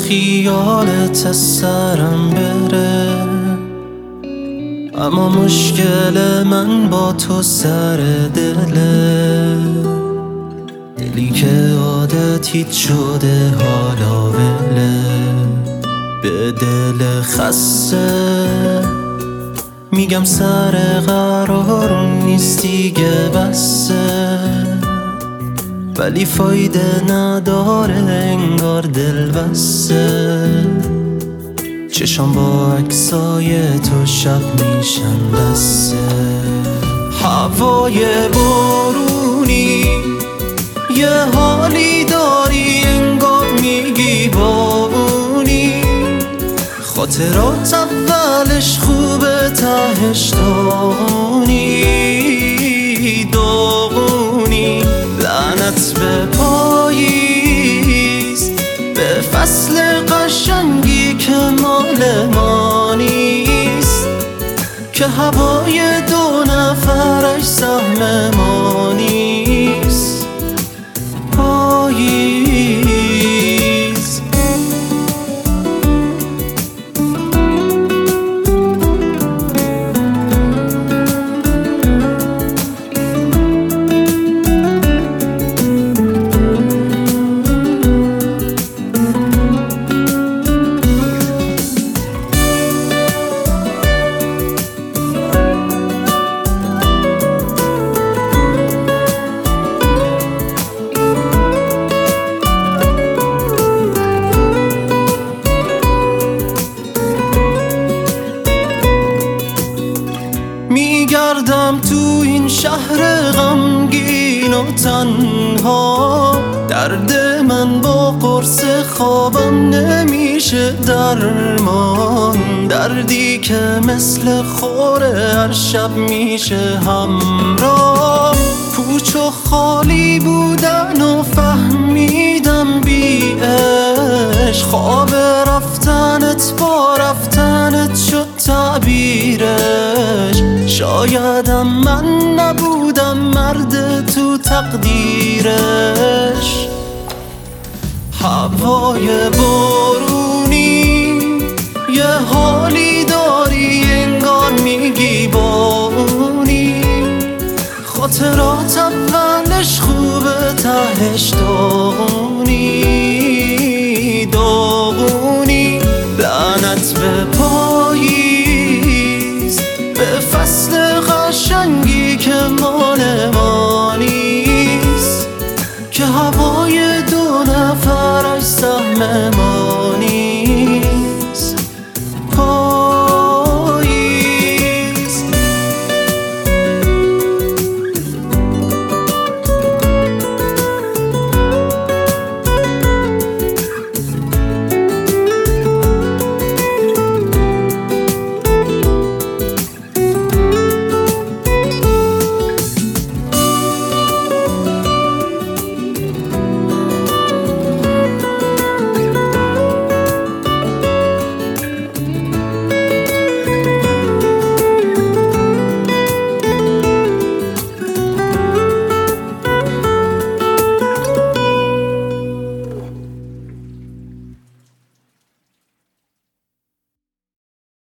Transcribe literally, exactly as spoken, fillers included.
خیالت از سرم بره، اما مشکل من با تو سر دله. دلی که عادتیت شده حالا وله، به دل خسته میگم سر قرارون نیست دیگه بسه، ولی فایده نداره انگار دل بسته. چشم با عکسای تو شب میشن بسته. هوای بارونی یه حالی داری انگار میگی بارونی، خاطرات اولش خوبه تهش داغونی داغونی. لعنت به پاییز، به فصل قشنگی که مال ما نیست، که هوای دو نفرش سهم ما نیست. پاییز میگردم تو این شهر غمگین و تنها، درد من با قرص خوابم نمیشه درمان، دردی که مثل خوره هر شب میشه همراه. پوچ و خالی بودن و فهمیدم بی عشق، خواب رفتنت با رفتنت شد تعبیرش. شایدم من نبودم مرد تو تقدیرش. هوای بارونی یه حالی داری انگار میگی بارونی، خاطرات اولش خوبه تهش داغونی داغونی. لعنت به پاییز، به فصل قشنگی که مال ما